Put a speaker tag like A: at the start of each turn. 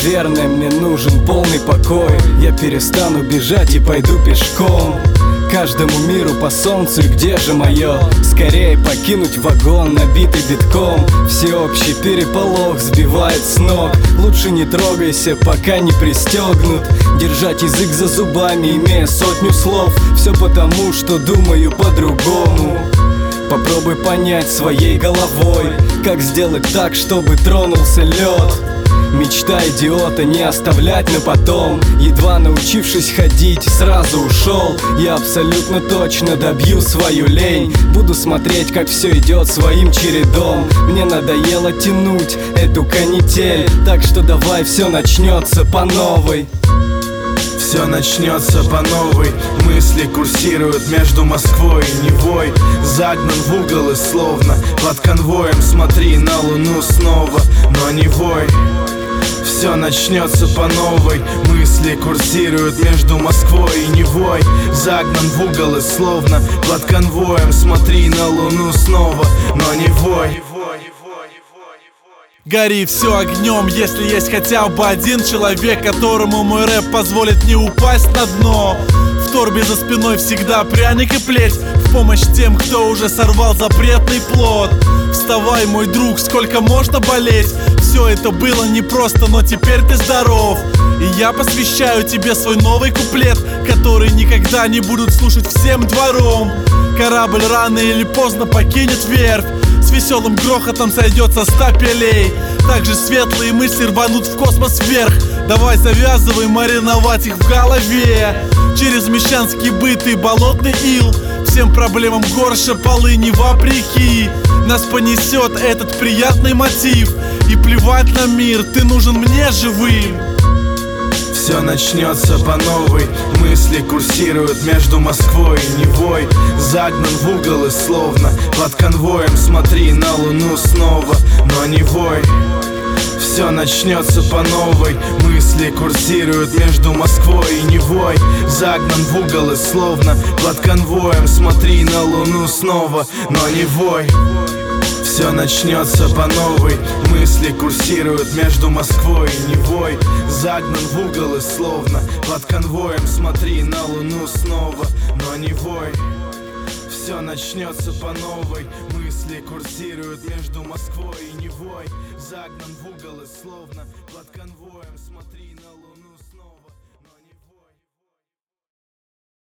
A: наверное, мне нужен полный покой. Я перестану бежать и пойду пешком. Каждому миру по солнцу, и где же мое? Скорее покинуть вагон, набитый битком. Всеобщий переполох сбивает с ног. Лучше не трогайся, пока не пристегнут. Держать язык за зубами, имея сотню слов. Все потому, что думаю по-другому. Попробуй понять своей головой, как сделать так, чтобы тронулся лед. Мечта идиота не оставлять на потом. Едва научившись ходить, сразу ушел. Я абсолютно точно добью свою лень. Буду смотреть, как все идет своим чередом. Мне надоело тянуть эту канитель, так что давай все начнется по новой.
B: Все начнется по новой. Мысли курсируют между Москвой и Невой. Загнан в угол и словно под конвоем смотри на луну снова, но не вой. Все начнется по новой. Мысли курсируют между Москвой и Невой. Загнан в угол и словно под конвоем смотри на луну снова, но не вой.
C: Гори все огнем, если есть хотя бы один человек, которому мой рэп позволит не упасть на дно. В торбе за спиной всегда пряник и плеть, в помощь тем, кто уже сорвал запретный плод. Вставай, мой друг, сколько можно болеть? Все это было непросто, но теперь ты здоров. И я посвящаю тебе свой новый куплет, который никогда не будут слушать всем двором. Корабль рано или поздно покинет верфь, с веселым грохотом сойдет со 100 пелей. Также светлые мысли рванут в космос вверх. Давай завязывай мариновать их в голове. Через мещанский быт и болотный ил всем проблемам горше полыни вопреки. Нас понесет этот приятный мотив. И плевать на мир, ты нужен мне живым.
B: Все начнется по новой. Мысли курсируют между Москвой и Невой. Загнан в угол и словно под конвоем смотри на луну снова, но не вой. Все начнется по новой. Мысли курсируют между Москвой и Невой. Загнан в угол и словно под конвоем смотри на луну снова, но не вой. Все начнется по новой. Мысли курсируют между Москвой и Невой. Загнан в угол и словно под конвоем смотри на луну снова, но не вой. Все начнется по новой. Мысли курсируют между Москвой и Невой. Загнан в угол и словно под конвоем смотри на луну.